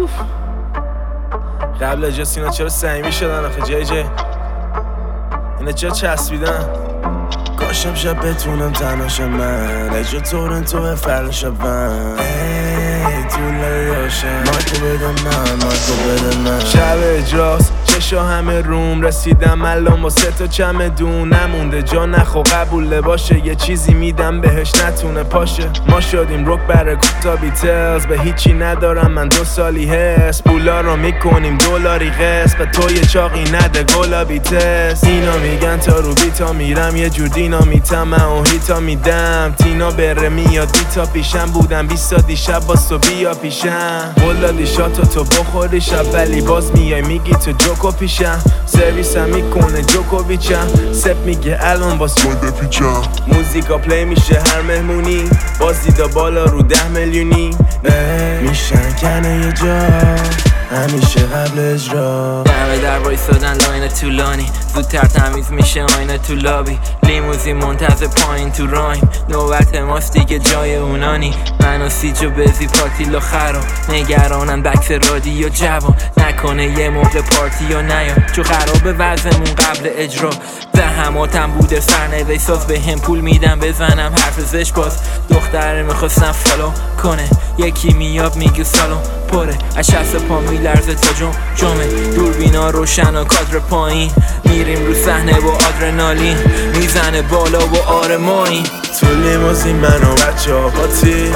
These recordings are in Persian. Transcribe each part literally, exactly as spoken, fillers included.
قبل اجاز اینا چرا صمیمی شدن آخه جای جای اینا چرا چسبیدن؟ کاشم شب بتونم تناشم من اجا تورن تو فرشم من ای طول یاشم مارکو بده من مارکو بده من شب اجراست چشا همه روم رسیدم الان با سه تا چمدون نمونده جا نخو قبوله باشه یه چیزی میدم بهش نتونه پاشه ما شدیم روک بره تا بیتلز به هیچی ندارم من دو سالی هست پولا رو میکنیم دلاری قسط به تو یه چاقی نده گلابی تست اینا میگن تا رو بیتا میرم یه جور دینامیتم من و هیتا میدم تینا بره میاد بیتا پیشم بودم بیستا دیشب باز تو بیا پیشم بولا دیشاتو تو بخوری شب ولی باز میای میگی تو جوکو پیشم سرویسم میکنه جوکوویچم سپ میگه الان باز کن بپیچم موزیکا پلی میشه هر مهمونی باز دیدا بالا رو ده میلیونی میشن کنه یه جا همیشه قبل اجرا دمه در وایسادن لاین طولانی زودتر تمیز میشه آینه تو لابی لیموزین منتظر پایین تو رایم نوبت ماست دیگه جای اونانی من و سیج و بزی پاتیلا خراب نگرانن بکس رادیو جوان نکنه یه موقع پارتی یا نیا چو خراب وزمون قبل اجرا زحماتم بوده سرنوشت ساز به هم پول میدم بزنم حرف زش باز دختره میخواستم فالو کنه یکی میاب میگه سالون پره از شست پا میلرزه تا جم جمعه دوربینا روشن و کادر پایین میریم رو صحنه با آدرنالین میزنه بالا و آرمانی تو لیموزین من و بچه ها پاتی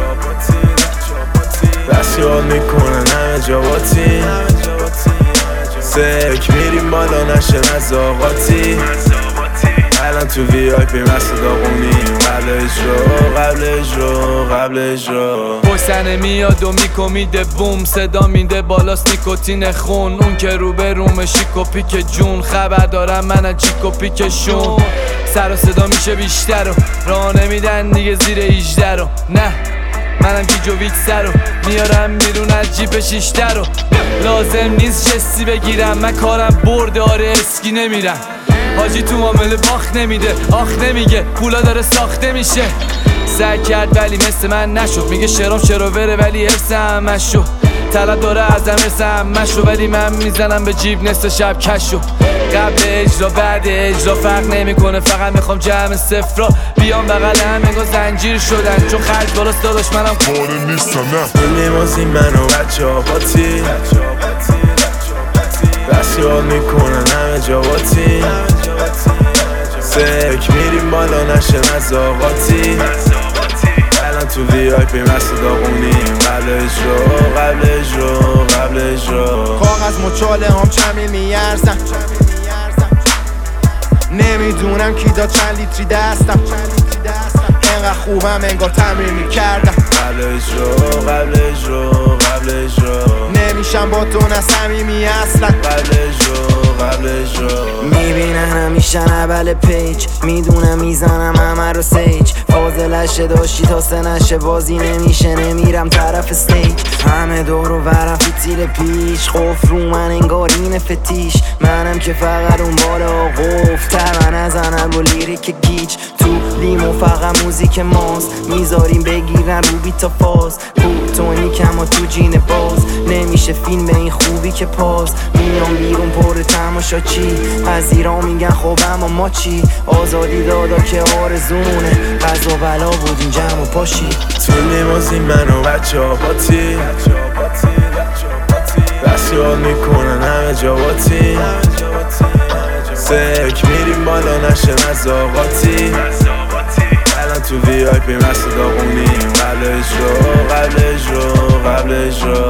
بس یاد میکنن همه جا باتی سک میریم بالا نشه نزاقاتی الان تو وی آی پی مست داغونیم قبل اجرا قبل اجرا قبل اجرا پشتنه میاد و میکو میده بوم صدا میده بالاست نیکوتین خون اون که رو به روم شیک و پیک جون خبر دارم من از چیک و پیکشون سر و صدا میشه بیشتر و راه نمیدن دیگه زیر هجده رو نه منم گیجو ویکسر رو میارم بیرون از جیپ شیشتر رو لازم نیست جستی بگیرم من کارم برده آره اسکی نمیرم حاجی تو معامله باخت نمیده آخ نمیگه پولا داره ساخته میشه سعی کرد ولی مثل من نشد میگه شرام شروره ولی حفظم مشو طلب داره ازم ارسم مشو ولی من میزنم به جیب نصف شب کشو قبل اجرا بعد اجرا فرق نمیکنه فقط میخوام جمع صفرا بیام بغلم انگار زنجیر شدن چون خرج بالاست داداش منم کاره نیستم نه لیموزین من و بچه ها پاتی بس یاد میکنن همه جا باتی سک میریم بالا نشه نزاقاتی الان تو وی آی پی مست داغونیم قبل اجرا قبل اجرا قبل اجرا کاغذ مچاله هم چمی میارزم نمیدونم کی داد چند لیتری دستم اینقدر خوبم انگار تمرین میکردم قبل اجرا قبل اجرا قبل اجرا نمیشم با تو نصمیمی اصلا قبل اجرا قبل اجرا میبینن همیشه اول پیج میدونم میزنم همه رو سیج فاضلشه داشتی تا سه نشه بازی نمیشه نمیرم طرف استیج همه دور و برم فیتیل پیش خوف رو من انگار این فتیش منم که فقط اون بالا قفتر من نزنم با لیریک گیج تو لیمو فقط موزیک ماست میذاریم بگیرن رو بیتا فاز کوتونی کم و تو جین باز نمیشه فیلم به این خوبی که پاس میام بیرون پر تماشا چی از ایران میگن خب اما ما چی آزادی دادا که آرزونه قضا بلا بودین جمع و پاشی تو لیموزین من و بچه ها پاتی بس یاد میکنن همه جا باتی سک میریم بالا نشه نزاقاتی الان تو وی آی پی مست داغونیم قبل اجرا قبل اجرا قبل اجرا